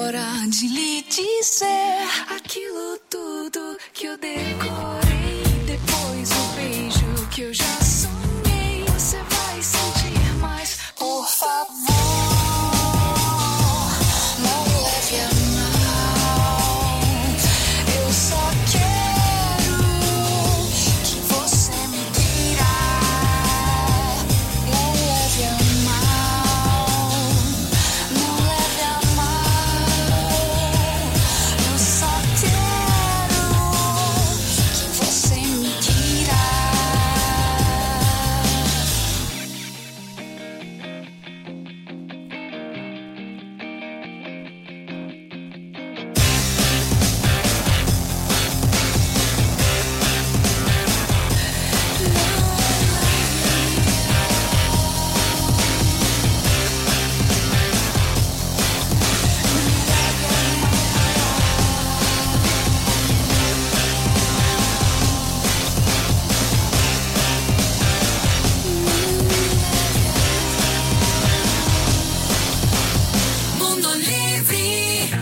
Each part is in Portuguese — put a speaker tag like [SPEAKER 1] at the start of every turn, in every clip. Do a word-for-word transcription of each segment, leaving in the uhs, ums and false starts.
[SPEAKER 1] hora de lhe dizer aquilo tudo que eu decorei. Depois o beijo que eu já sonhei. Você vai sentir mais, por favor. Não me leve a mal. Eu só quero que você me queira. Não me leve a mal. Não leve a mal. Eu só quero que você me queira. Mundo Livre.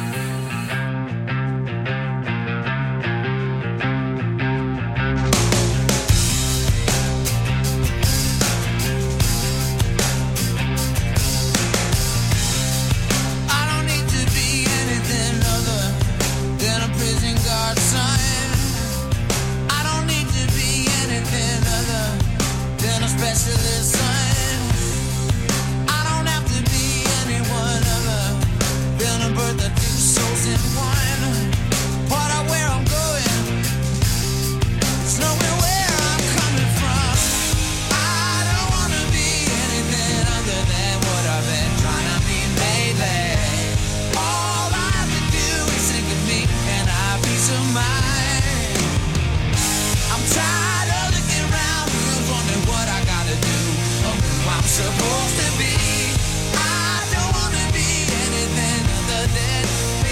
[SPEAKER 2] I don't need to be anything other than a prison guard, son. I don't need to be anything other than a specialist, son. I don't have to be anyone other than a birth of two souls in one. Part of where I'm going is knowing where I'm coming from. I don't want to be anything other than what I've been trying to be lately. All I have to do is think of me and have peace of mind. I'm tired of looking around, who's wondering what I gotta do or who I'm supposed to be. I don't want to be anything other than me.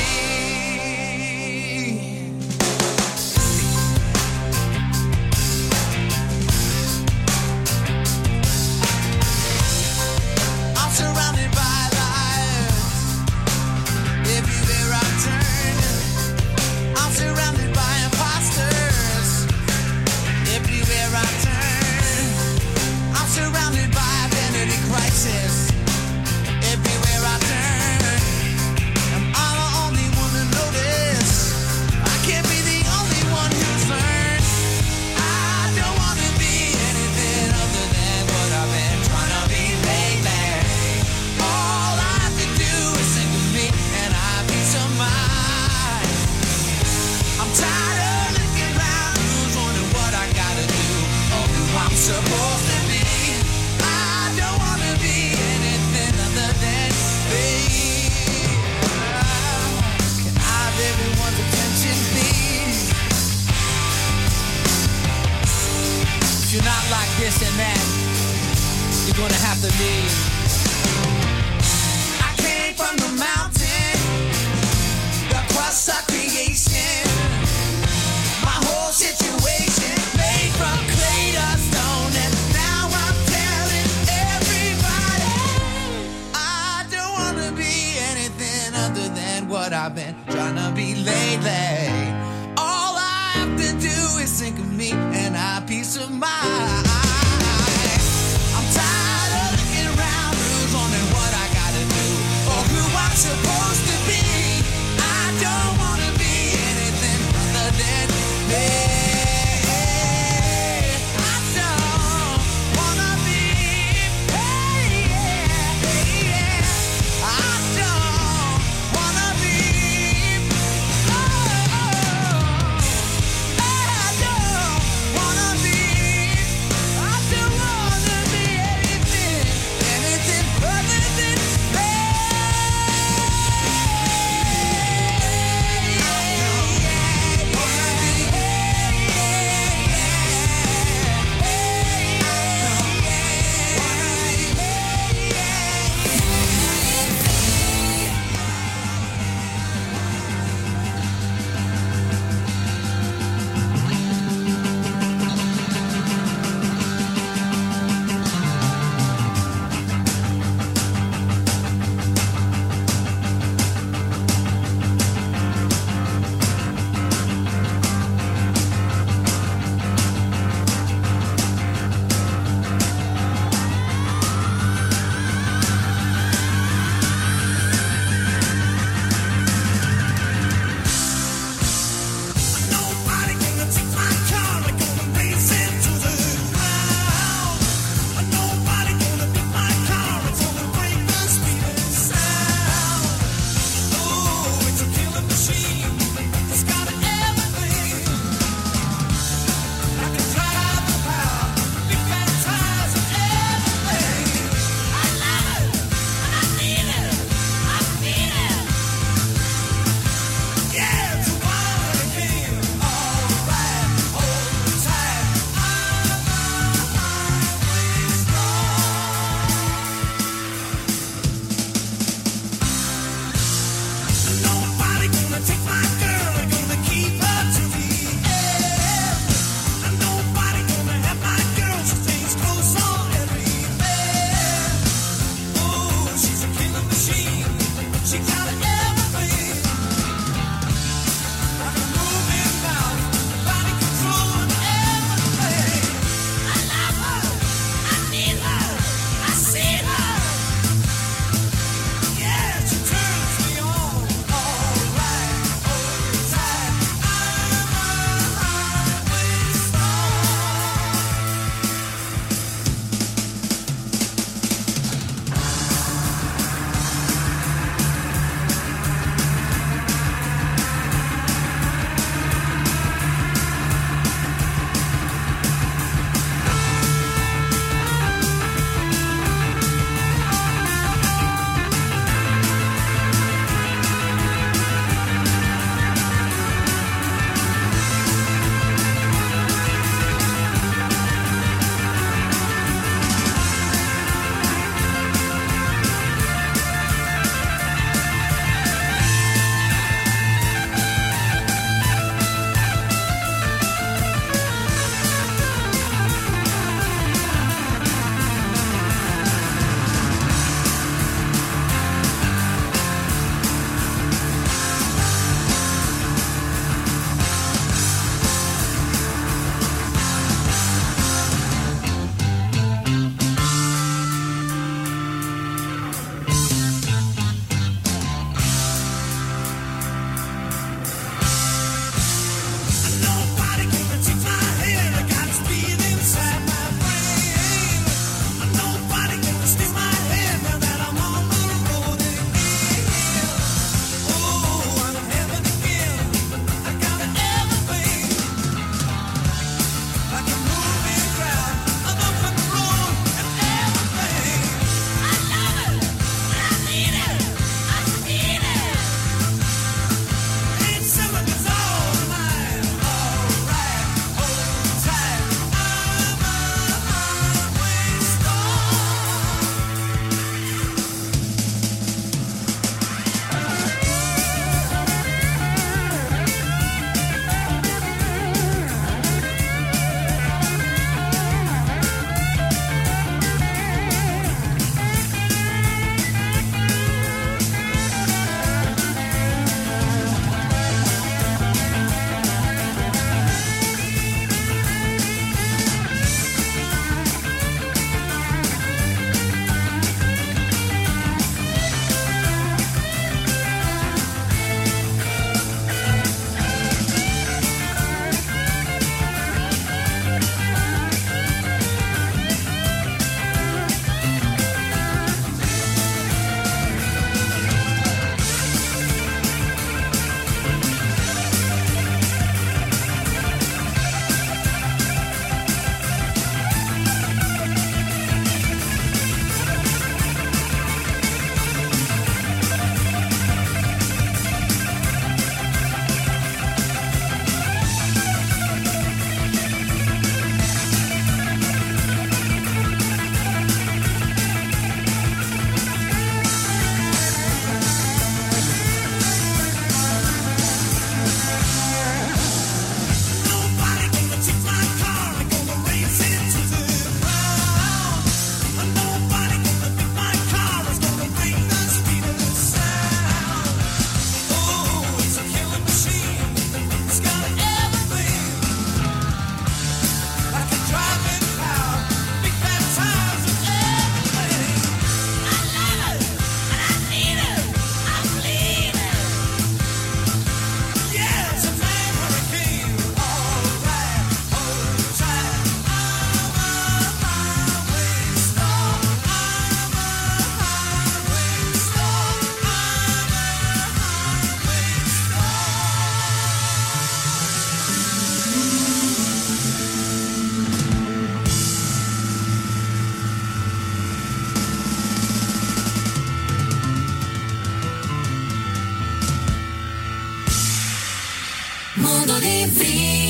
[SPEAKER 2] I'm surrounded by lies. Everywhere I turn, I'm surrounded by imposters. Everywhere I turn, I'm surrounded by identity crisis. Everywhere I turn, am I the only one to notice? I can't be the only one who's learned. I don't want to be anything other than what I've been trying to be lately. All I have to do is think of me and have peace of mind. I'm tired of looking around, who's wondering what I gotta do or who I'm supposed to be. I don't want to be anything other than me. Can I have everyone's attention, please? If you're not like this and that, you're gonna have to leave. I came from the mountain, the crust of creation. My whole situation made from clay to stone, and now I'm telling everybody I don't want to be anything other than what I've been trying to be lately. All I have to do is think of me and have peace of mind. I'm tired of looking around, who's wondering what I gotta do or who I'm supposed to be. I don't want to be anything other than me. I don't wanna be, hey, yeah, hey, yeah. I don't wanna be, oh, oh, I don't wanna be
[SPEAKER 1] Mondo Livri.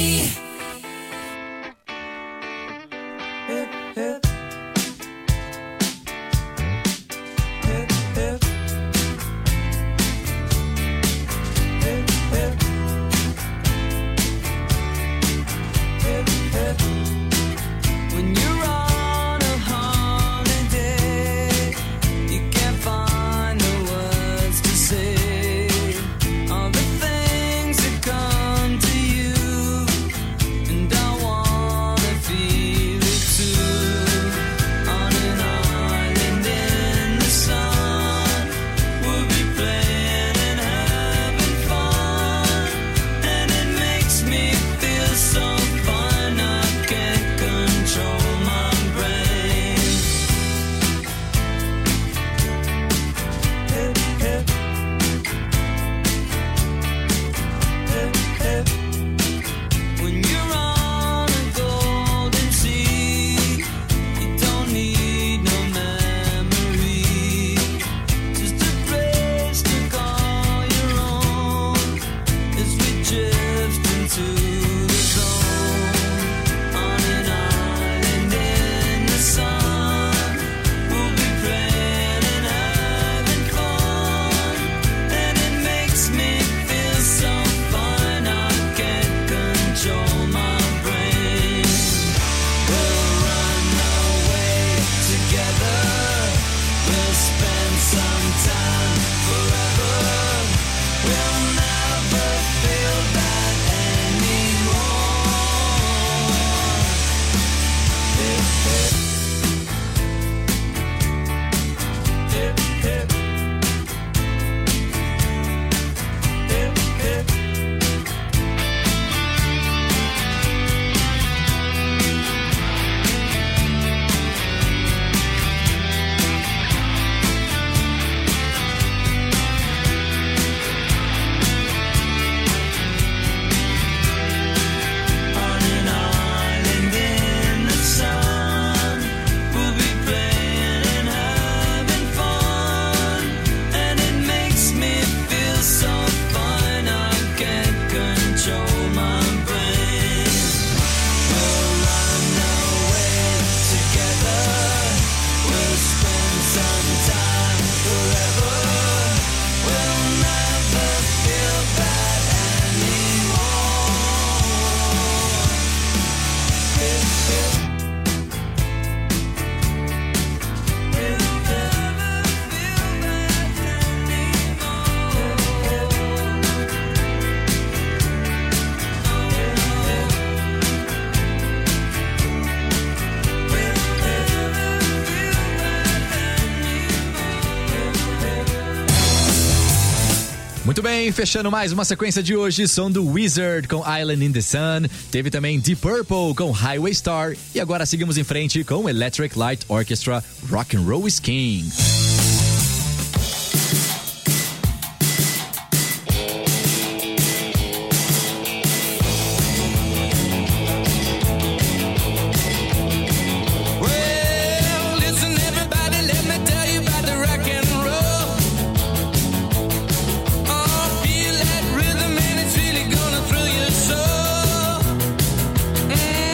[SPEAKER 3] Muito bem, fechando mais uma sequência de hoje, som do Wizard com Island in the Sun, teve também Deep Purple com Highway Star e agora seguimos em frente com Electric Light Orchestra, Rock and Roll is King.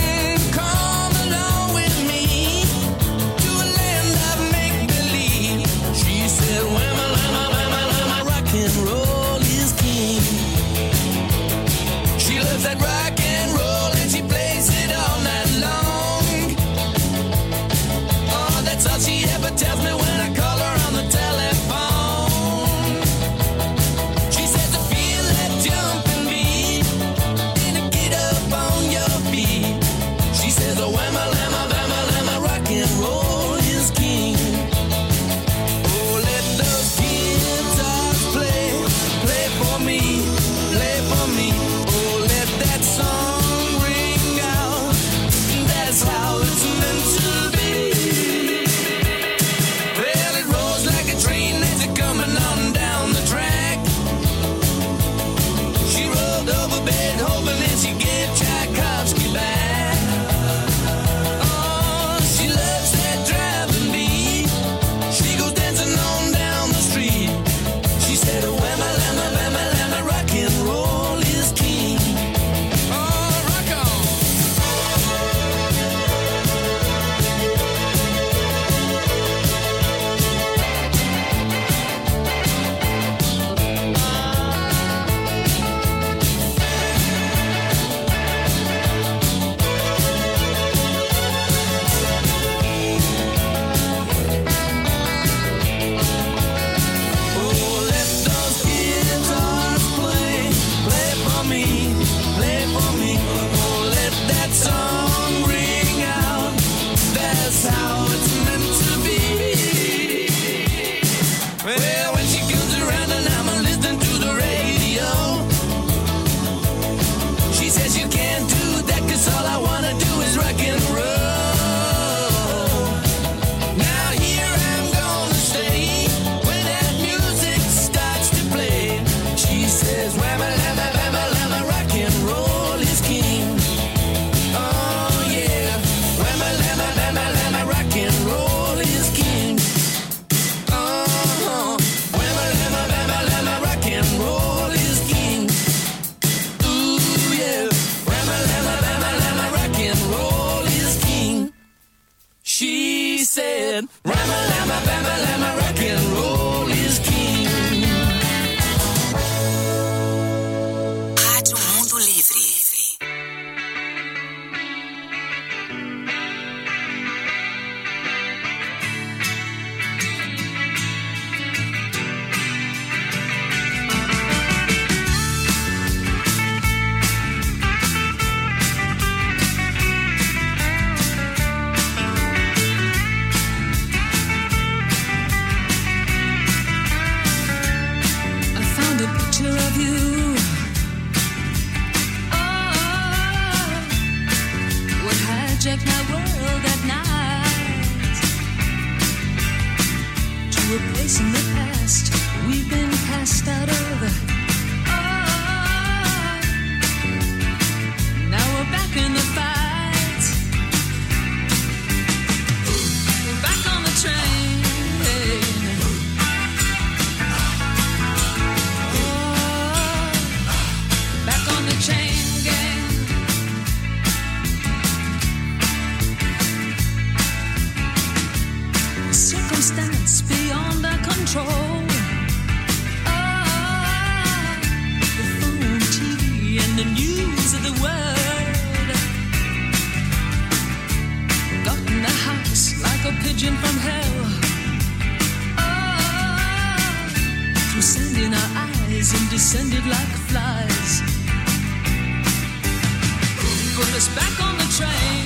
[SPEAKER 2] Come along with me to a land of make-believe.
[SPEAKER 4] did.
[SPEAKER 2] Rama-lama, bama-lama, rock and roll is king.
[SPEAKER 5] Rádio Mundo Livre.
[SPEAKER 1] Hijack my world at night to a place in the past we've been cast out of. Oh, now we're back in the fight. We're back on the train. Oh, back on the chain gang. Circumstance beyond our control. Ah, the phone, T V, and the news of the world got in the house like a pigeon from hell. Ah, through sand in our eyes and descended like flies. Put us back on the train.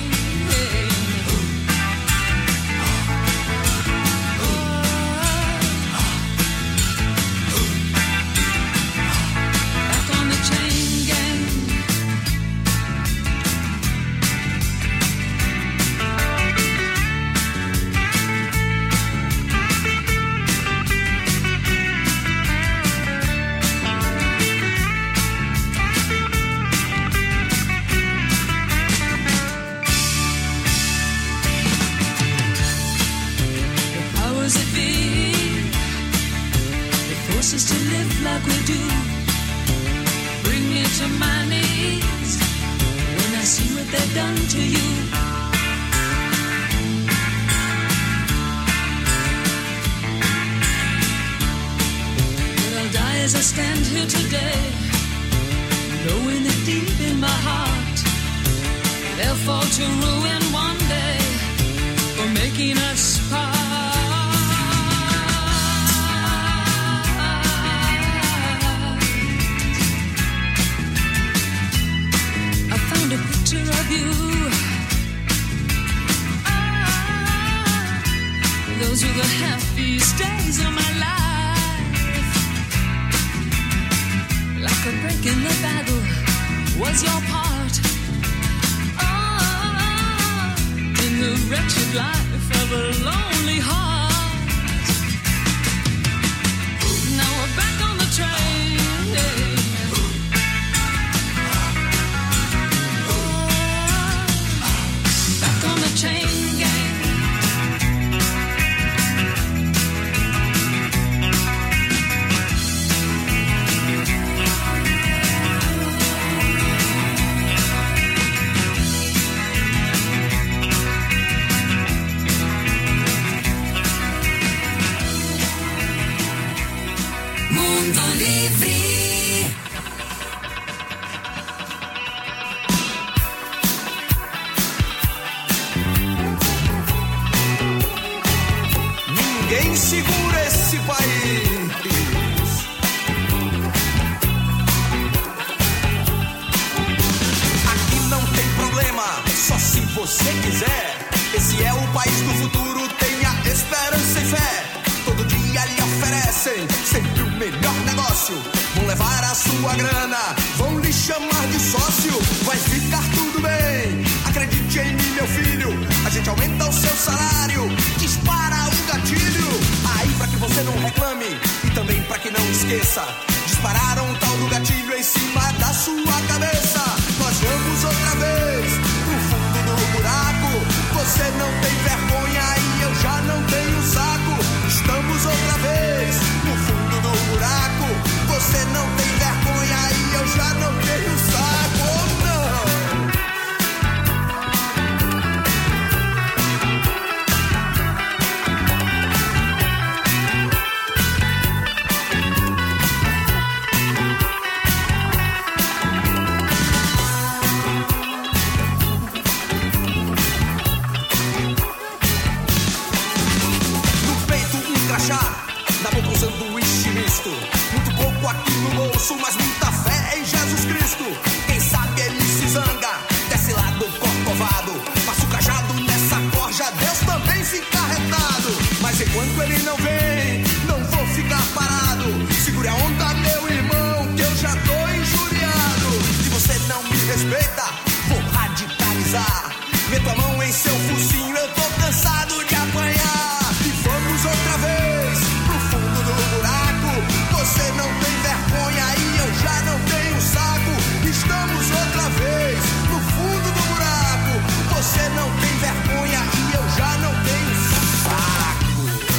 [SPEAKER 4] respeita, vou radicalizar. Meto a mão em seu focinho, eu tô cansado de apanhar. E vamos outra vez pro fundo do buraco. Você não tem vergonha e eu já não tenho saco. Estamos outra vez no fundo do buraco. Você não tem vergonha e eu já não tenho saco.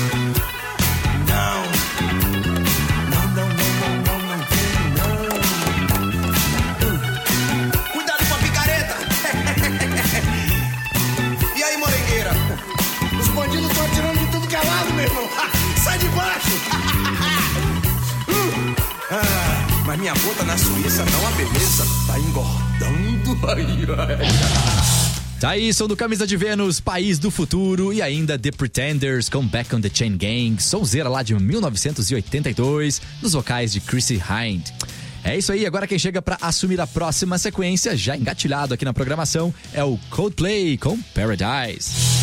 [SPEAKER 4] Não, não, não, não, não, não tenho não. Cuidado com a picareta. E aí, morengueira? Os bandidos estão atirando de tudo que é lado, meu irmão. Sai de baixo. uh. ah, mas minha bota na Suíça tá uma beleza. Tá engordando. Ai, ai.
[SPEAKER 3] Tá aí, som do Camisa de Vênus, País do Futuro e ainda The Pretenders com Back on the Chain Gang, sonzeira lá de mil novecentos e oitenta e dois, nos vocais de Chrissy Hind. É isso aí, agora quem chega pra assumir a próxima sequência, já engatilhado aqui na programação, é o Coldplay com Paradise.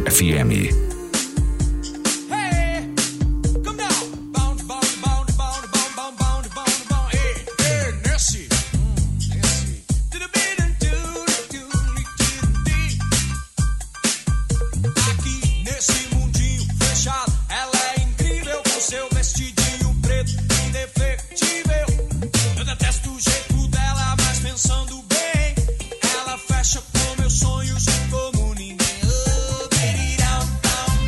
[SPEAKER 5] F M.
[SPEAKER 2] Pensando bem, ela fecha com meus sonhos como ninguém. Oh, baby, down, down.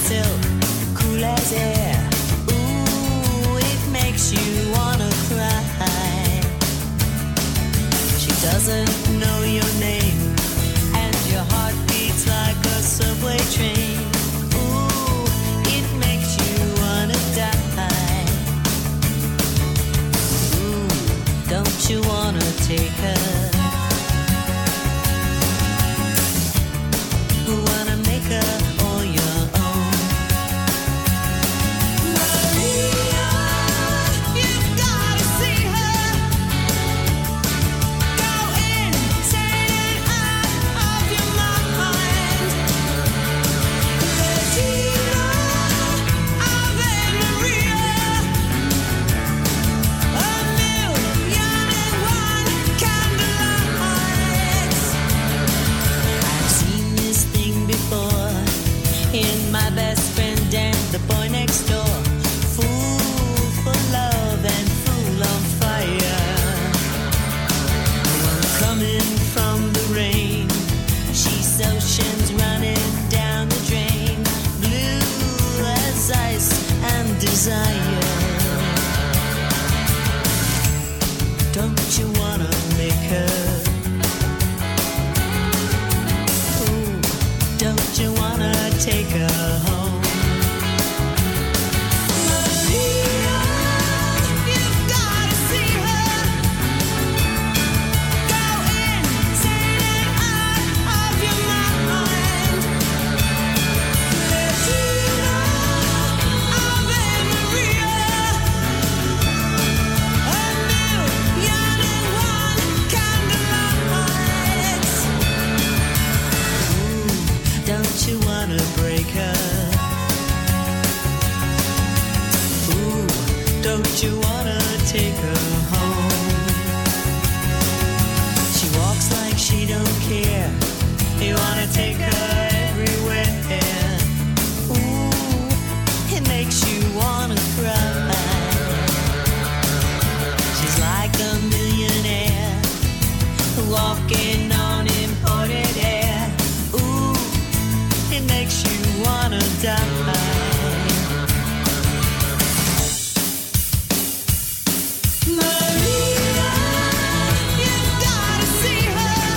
[SPEAKER 5] silk, cool as air. Ooh, it makes you wanna cry. She doesn't know your name, and your heart beats like a subway train. Ooh, it makes you wanna die. Ooh, don't you wanna take her? Wanna make her all your own. Maria, you've gotta see her. Go insane and out of your mind. Regina, Ave Maria. A million and one candlelights. I've seen this thing before in my best friend and the boy next door. Fool for love and fool on fire. One coming from the rain. She's oceans running down the drain. Blue as ice and desire. Don't you wanna make her? Ooh, don't you wanna take her home? Maria, you've gotta see her. Go insane and out of your mind. Regina, Ave Maria. A million and one candlelights. Ooh, don't you wanna break her? Ooh, don't you wanna take her home? She walks like she don't care. You wanna take her everywhere. Ooh, it makes you wanna cry. She's like a millionaire walking on imported air. Ooh, it makes you wanna die. Maria, you've gotta see her.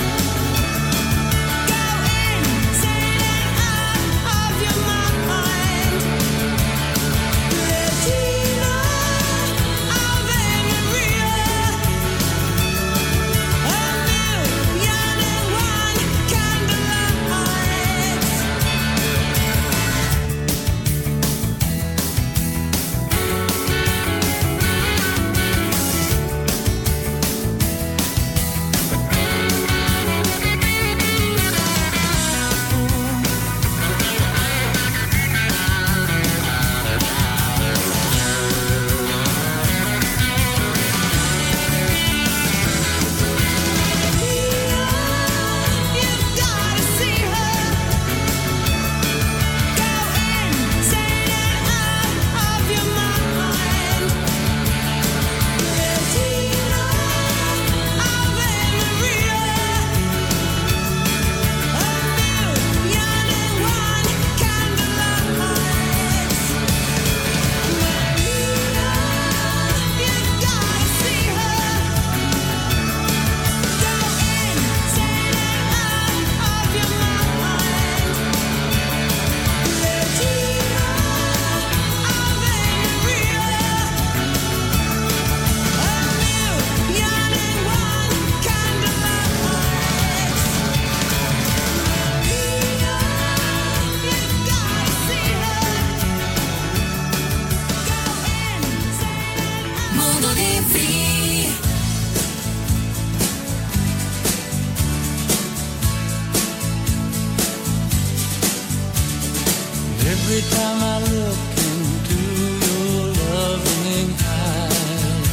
[SPEAKER 5] Go insane and out of your mind. Regina, Ave Maria. A million and one candlelights. You've gotta see her. Go insane and out of your mind. Regina, Ave Maria. A million and one candlelights. Maria, you've gotta see her. Go insane and out of your mind. Regina, Ave Maria. A million and one candlelights. Maria, you've gotta see her. Go insane.
[SPEAKER 1] Mondo Livre.
[SPEAKER 2] Every time I look into your loving eyes,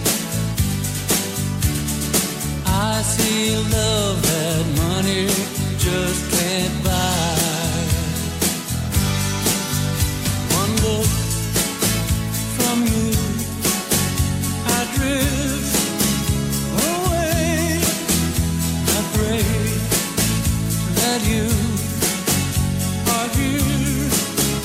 [SPEAKER 2] I see a love that money just can't buy. One look from you, I drift away. I pray that you are here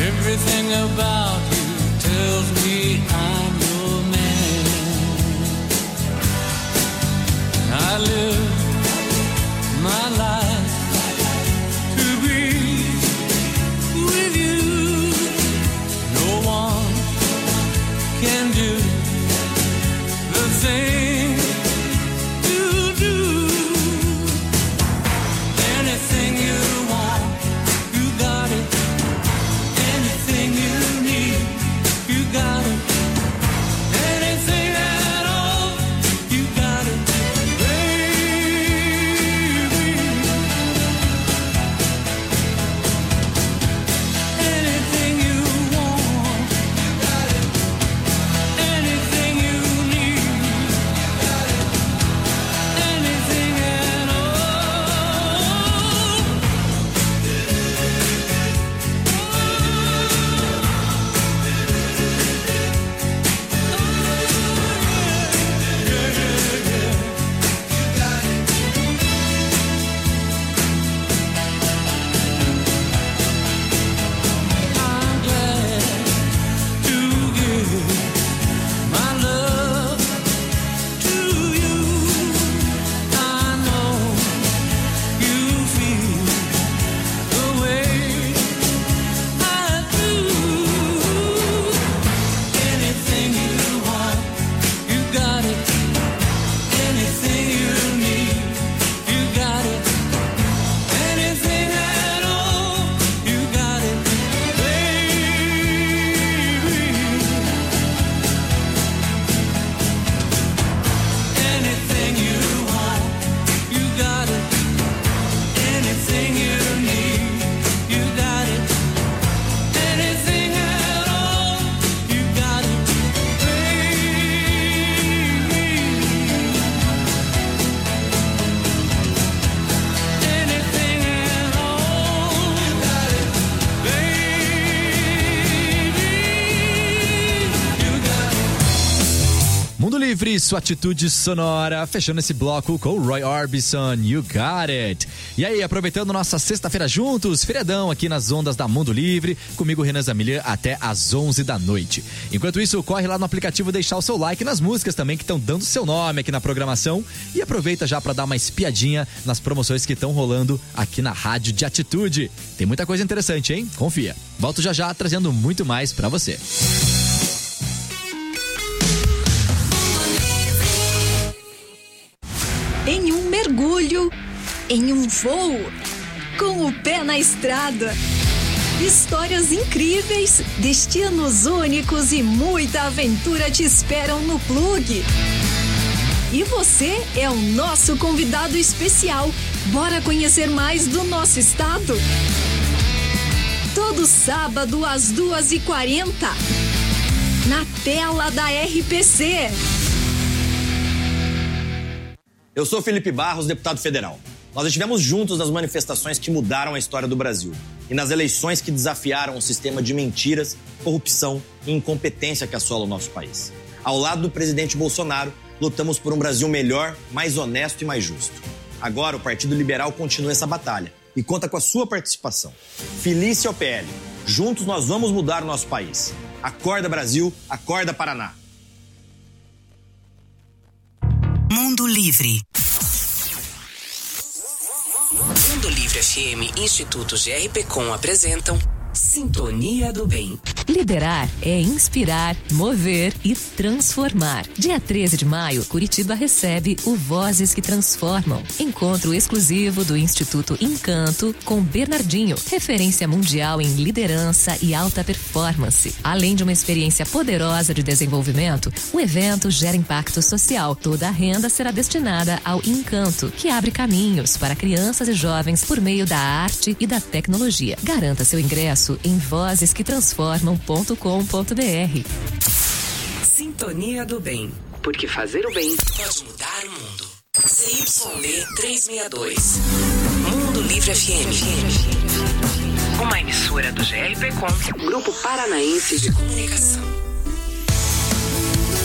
[SPEAKER 2] Everything about you tells me I'm your man. I live my life to be with you. No one can do the thing you do. Anything you want, you got it. Anything you need, you got it. Anything at all, you got it, baby. Anything you want, you got it. Anything you need, you got it. Anything at all. I'm glad to give my love to you. I know you feel the way I do. Anything you want, you got it. Anything you need, you got it. Anything at all, you got it, baby. Anything you want, you got it. Anything you need, you got it. Anything at all, you got it, baby. Anything at all, you got it, baby. You got it.
[SPEAKER 3] Mundo Livre, sua atitude sonora, fechando esse bloco com o Roy Orbison, You Got It. E aí, aproveitando nossa sexta-feira juntos, feriadão aqui nas ondas da Mundo Livre, comigo Renan Zamilian até às onze da noite. Enquanto isso, corre lá no aplicativo deixar o seu like nas músicas também que estão dando seu nome aqui na programação e aproveita já para dar uma espiadinha nas promoções que estão rolando aqui na Rádio de Atitude. Tem muita coisa interessante, hein? Confia. Volto já já trazendo muito mais para você.
[SPEAKER 6] Em um mergulho, em um voo, com o pé na estrada. Histórias incríveis, destinos únicos e muita aventura te esperam no Plug. E você é o nosso convidado especial. Bora conhecer mais do nosso estado? Todo sábado às duas e quarenta, na tela da R P C.
[SPEAKER 7] Eu sou Felipe Barros, deputado federal. Nós estivemos juntos nas manifestações que mudaram a história do Brasil e nas eleições que desafiaram um sistema de mentiras, corrupção e incompetência que assola o nosso país. Ao lado do presidente Bolsonaro, lutamos por um Brasil melhor, mais honesto e mais justo. Agora, o Partido Liberal continua essa batalha e conta com a sua participação. Filie-se ao P L. Juntos nós vamos mudar o nosso país. Acorda, Brasil. Acorda, Paraná.
[SPEAKER 8] Mundo Livre. Mundo Livre F M e Instituto G R P Com apresentam Sintonia do Bem.
[SPEAKER 9] Liderar é inspirar, mover e transformar. Dia treze de maio, Curitiba recebe o Vozes que Transformam. Encontro exclusivo do Instituto Encanto com Bernardinho, referência mundial em liderança e alta performance. Além de uma experiência poderosa de desenvolvimento, o evento gera impacto social. Toda a renda será destinada ao Encanto, que abre caminhos para crianças e jovens por meio da arte e da tecnologia. Garanta seu ingresso em vozes que transformam ponto com ponto b r.
[SPEAKER 8] Sintonia do Bem. Porque fazer o bem pode mudar o mundo. C Y D trezentos e sessenta e dois. Mundo Livre F M. Uma emissora do G R P Com, Grupo Paranaense de Comunicação.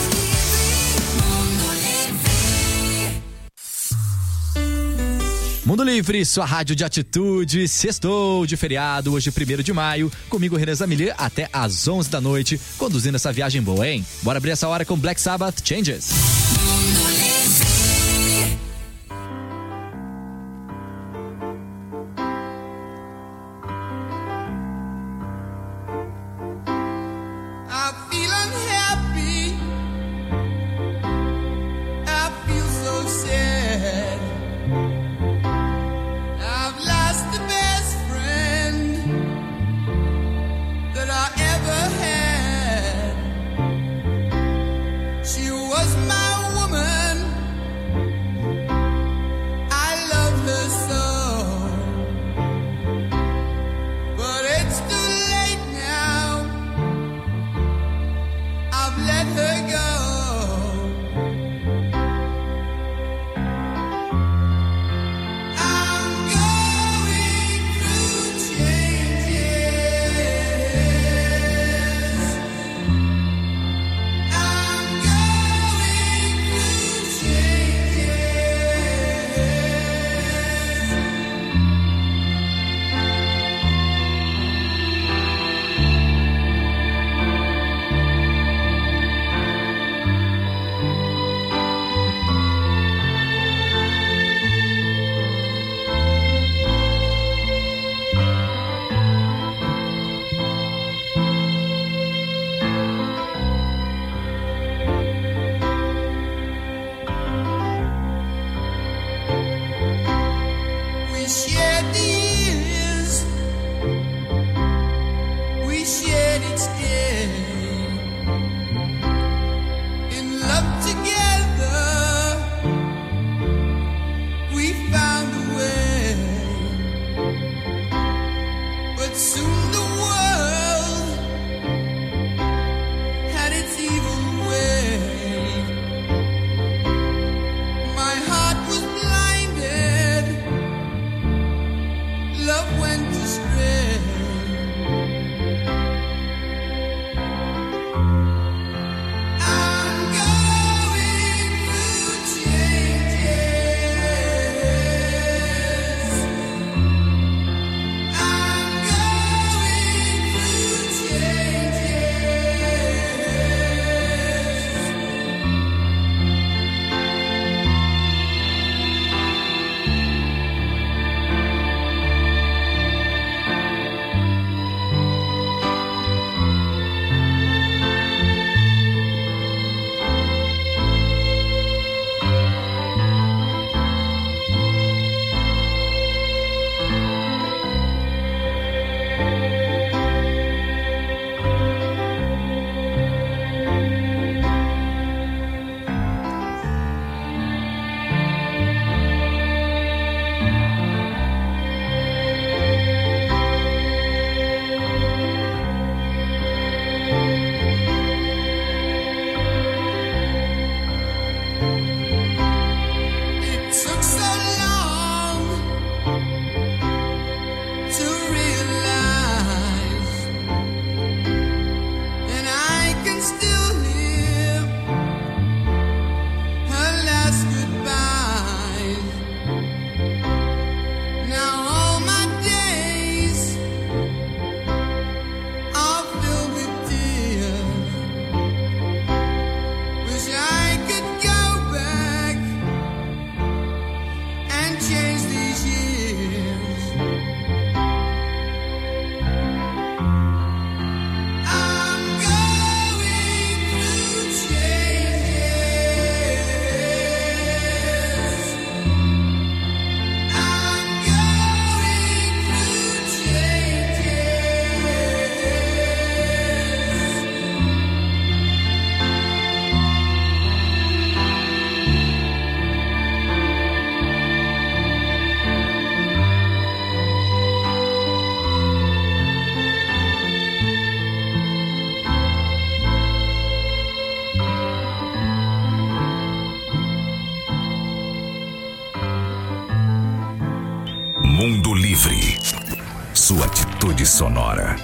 [SPEAKER 3] Mundo Mundo Livre, sua rádio de atitude, sextou de feriado, hoje primeiro de maio, comigo René Zamilier até às onze da noite, conduzindo essa viagem boa, hein? Bora abrir essa hora com Black Sabbath, Changes.
[SPEAKER 1] Mundo Livre.
[SPEAKER 10] Mundo Livre. Sua atitude sonora.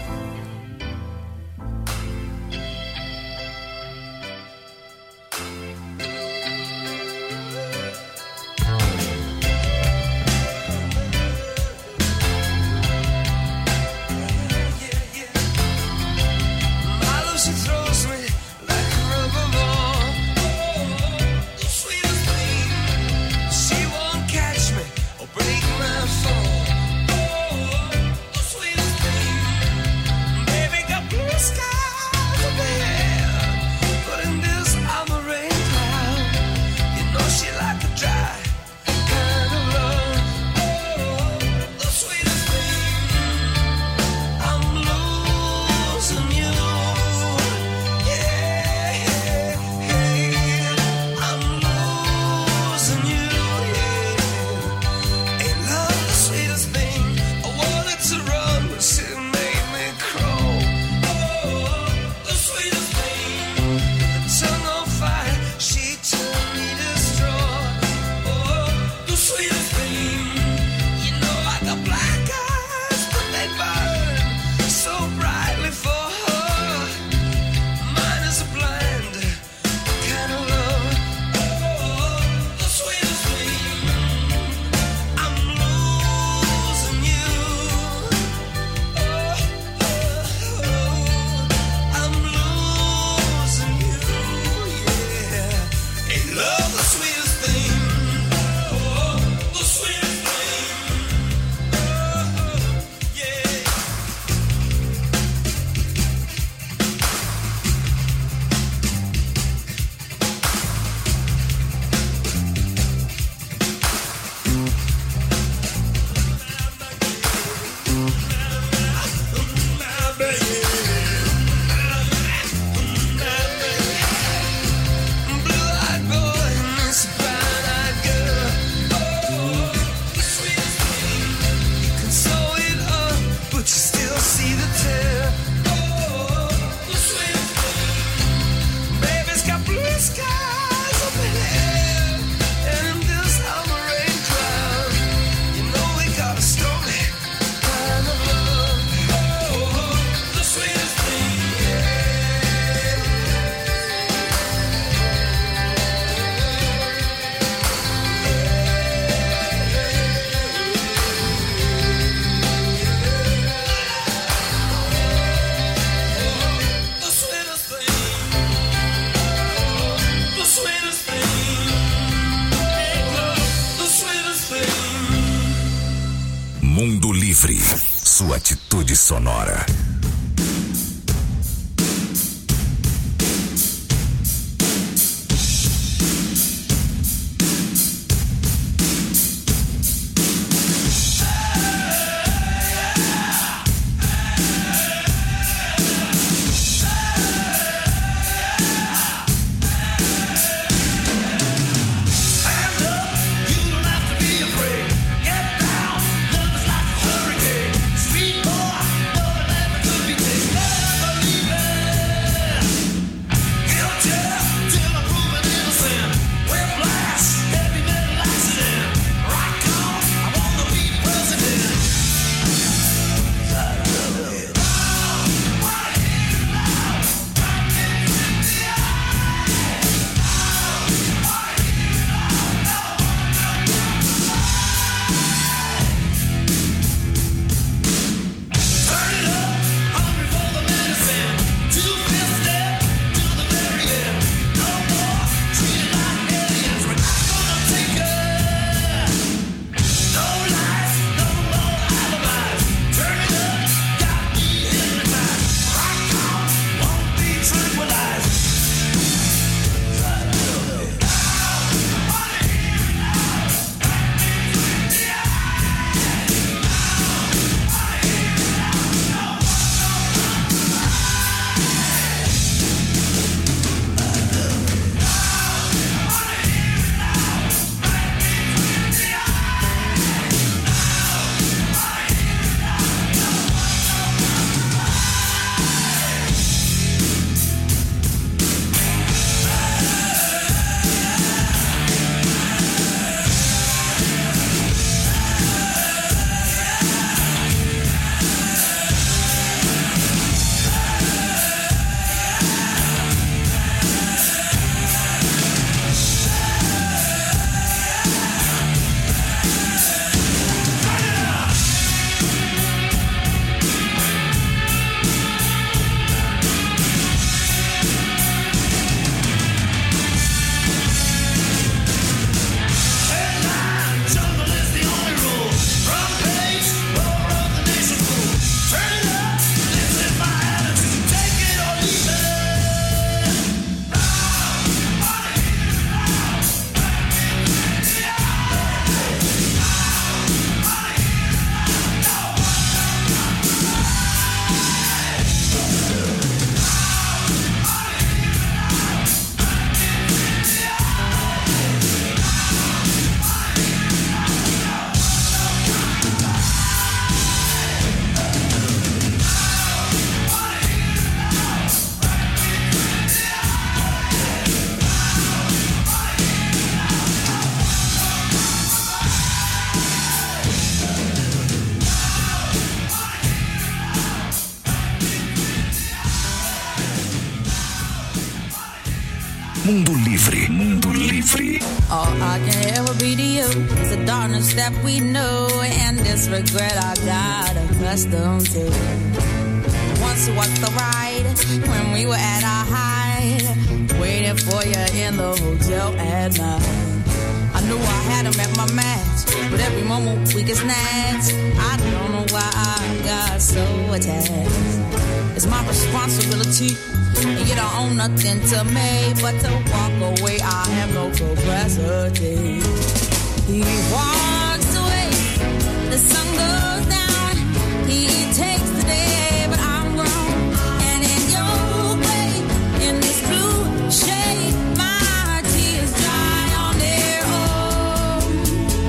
[SPEAKER 10] Livre, sua atitude sonora. Mundo Livre, Mundo Livre.
[SPEAKER 11] All I can ever be to you is the darkness that we know and this regret I got accustomed to. Once was the ride when we were at our height, waiting for you in the hotel at night. I knew I had him at my match, but every moment we get snatched. I don't know why I got so attached. It's my responsibility, and you don't own nothing to me but to walk away. I have no capacity. He walks away, the sun goes down. He takes the day, but I'm grown. And in your way, in this blue shade, my tears dry on their own.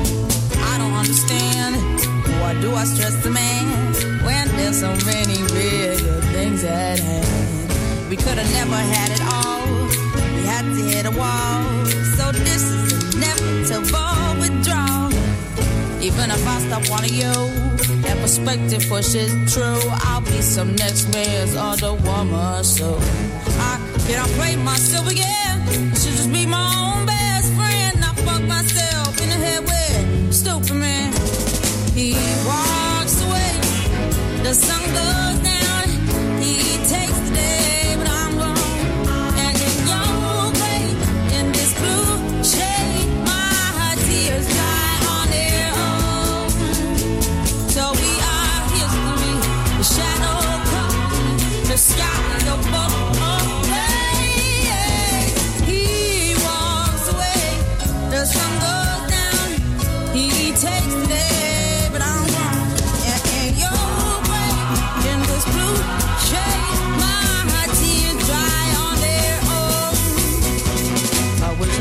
[SPEAKER 11] I don't understand, why do I stress the man when there's so many bigger things at hand? We could have never had it all, we had to hit a wall. So this is inevitable withdrawal. Even if I stop wanting you, that perspective pushes true. I'll be some next man's other woman, so I cannot play myself again. I should just be my own best friend. I fuck myself in the head with stupid man. He walks away, the sun goes down. He takes the day, but I'm gone. And in your way, in this blue shade, my tears dry on their own. So we are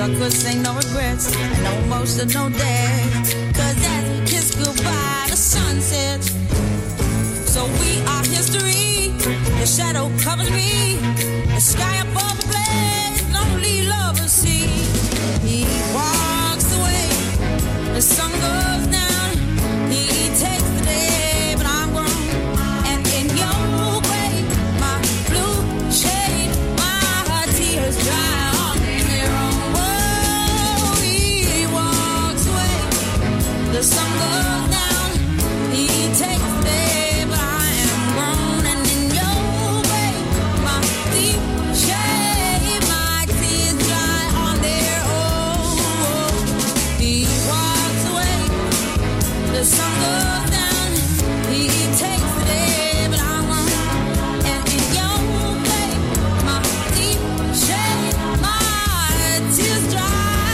[SPEAKER 11] could say no regrets, and no emotion, no debt. Cause as we kiss goodbye, the sun sets. So we are history. The shadow covers me. The sky above the blaze, lonely lovers see. He walks away, the sun goes down. He takes the day, but I'm grown. And in your way, my blue shade, my tears dry on their own. Whoa, he walks away, the sun goes down. He takes the day, but I am grown. And in your way, my deep shade, my tears dry on their own. He walks away, the sun goes down. He takes the day, but I'm grown. And in your way, my deep shade, my tears dry.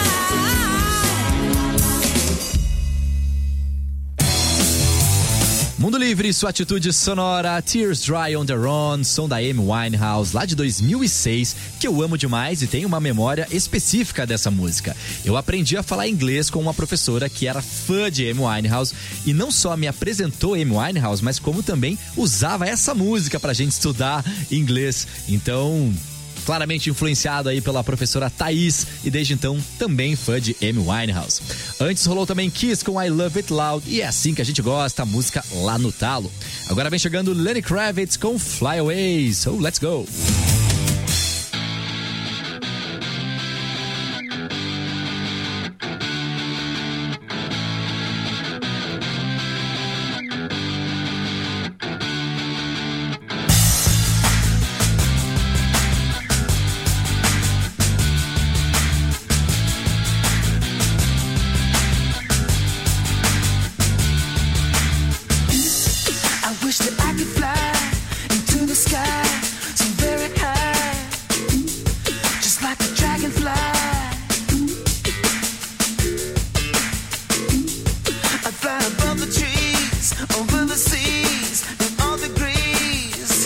[SPEAKER 3] Mundo Livre, sua atitude sonora, Tears Dry on Their Own, som da Amy Winehouse, lá de dois mil e seis, que eu amo demais e tenho uma memória específica dessa música. Eu aprendi a falar inglês com uma professora que era fã de Amy Winehouse e não só me apresentou Amy Winehouse, mas como também usava essa música pra gente estudar inglês. Então, claramente influenciado aí pela professora Thaís e desde então também fã de Amy Winehouse. Antes rolou também Kiss com I Love It Loud e é assim que a gente gosta, a música lá no talo. Agora vem chegando Lenny Kravitz com Fly Away, so let's go!